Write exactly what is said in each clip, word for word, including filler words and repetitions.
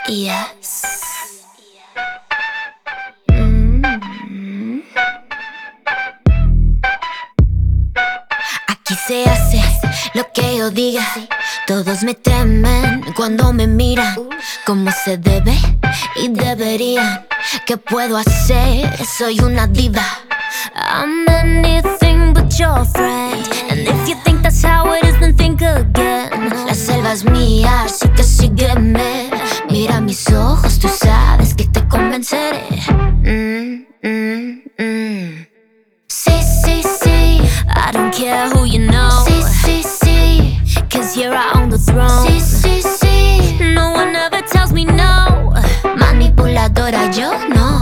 Yes. Mm. Aquí se hace lo que yo diga. Todos me temen cuando me miran. Como se debe y deberían. ¿Qué puedo hacer? Soy una diva. I'm anything but your friend. And if you think that's how it is, then think again. La selva es mía, así que sígueme. Mira mis ojos, tú sabes que te convenceré. Mm, mm, mm. Sí, sí, sí. I don't care who you know. Sí, sí, sí. Cause you're on the throne. Sí, sí, sí. No one ever tells me no. Manipuladora yo no.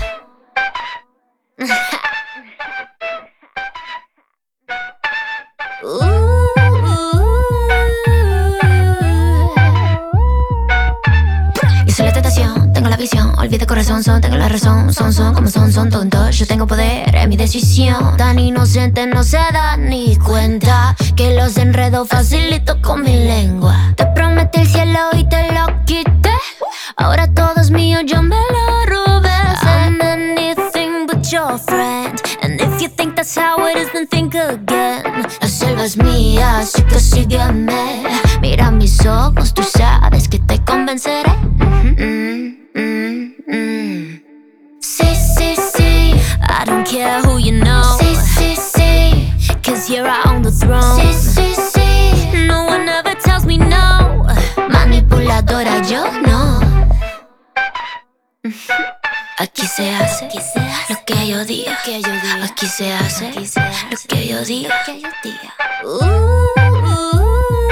Yo soy la tentación, tengo la visión. Olvida corazón, son, tengo la razón. Son, son, como son, son tontos. Yo tengo poder en mi decisión. Tan inocente no se da ni cuenta que los enredo facilito con mi lengua. Te prometí el cielo y te lo quité. Ahora todo es mío, yo me lo robé. I'm anything but your friend. And if you think that's how it is, then think again. La selva es mía, así que sígueme. Mira mis ojos, tú sabes que te convenceré. Mm, mm, mm. Sí, sí, sí. I don't care who you know. Sí, sí, sí. Cause you're on the throne. Sí, sí, sí. No one ever tells me no. Manipuladora yo no. Aquí se hace lo que yo diga. Aquí se hace lo que yo diga. Uh, uh,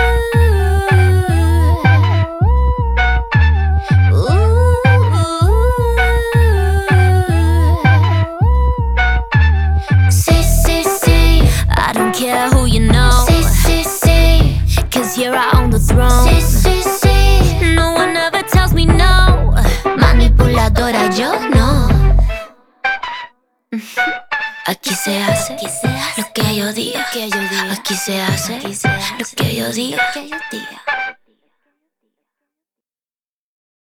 Sí, sí, sí. I don't care who you know. Sí, sí, sí. Cause you're on the throne. Sí, sí, sí. No one ever tells me no. Manipuladora yo no. Aquí se hace lo que yo diga. Aquí se hace lo que yo diga.